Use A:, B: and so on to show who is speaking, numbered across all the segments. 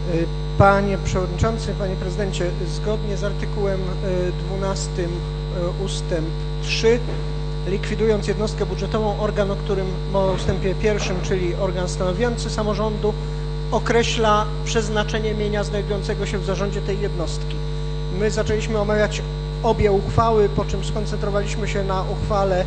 A: Panie Przewodniczący, Panie Prezydencie, zgodnie z artykułem 12 ustęp 3, likwidując jednostkę budżetową, organ, o którym mowa w ustępie 1, czyli organ stanowiący samorządu, określa przeznaczenie mienia znajdującego się w zarządzie tej jednostki. My zaczęliśmy omawiać obie uchwały, po czym skoncentrowaliśmy się na uchwale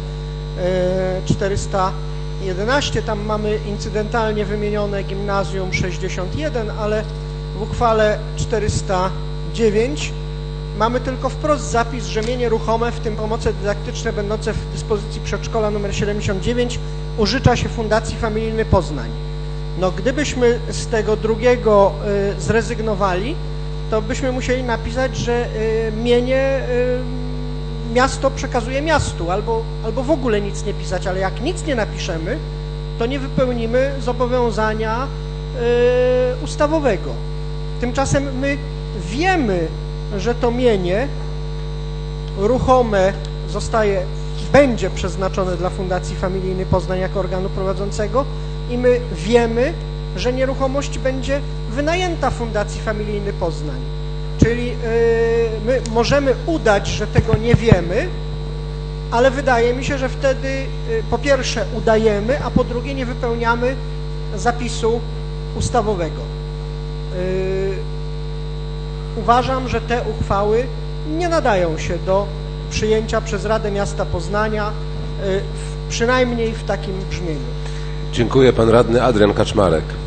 A: 411. Tam mamy incydentalnie wymienione Gimnazjum 61, ale w uchwale 409 mamy tylko wprost zapis, że mienie ruchome, w tym pomoce dydaktyczne będące w dyspozycji przedszkola nr 79 użycza się Fundacji Familijny Poznań. No, gdybyśmy z tego drugiego zrezygnowali, to byśmy musieli napisać, że mienie miasto przekazuje miastu, albo w ogóle nic nie pisać, ale jak nic nie napiszemy, to nie wypełnimy zobowiązania ustawowego. Tymczasem my wiemy, że to mienie ruchome będzie przeznaczone dla Fundacji Familijny Poznań jako organu prowadzącego i my wiemy, że nieruchomość będzie wynajęta Fundacji Familijny Poznań. Czyli my możemy udać, że tego nie wiemy, ale wydaje mi się, że wtedy po pierwsze udajemy, a po drugie nie wypełniamy zapisu ustawowego. Uważam, że te uchwały nie nadają się do przyjęcia przez Radę Miasta Poznania, przynajmniej w takim brzmieniu.
B: Dziękuję. Pan radny Adrian Kaczmarek.